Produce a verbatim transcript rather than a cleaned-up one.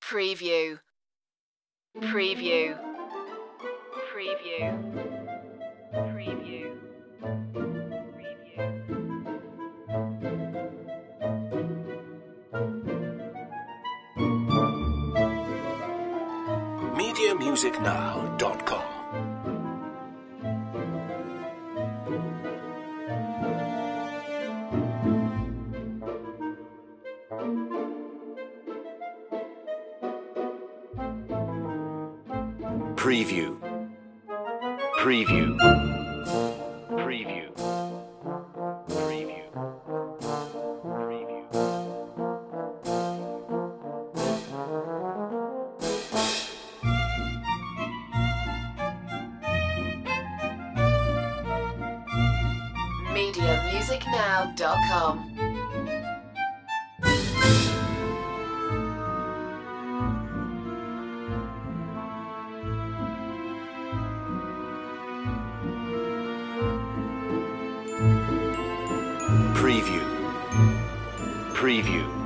Preview. Preview. Preview. Preview. media music now dot com. Preview. Preview. Preview. Preview. Preview. media music now dot com. Preview. Preview.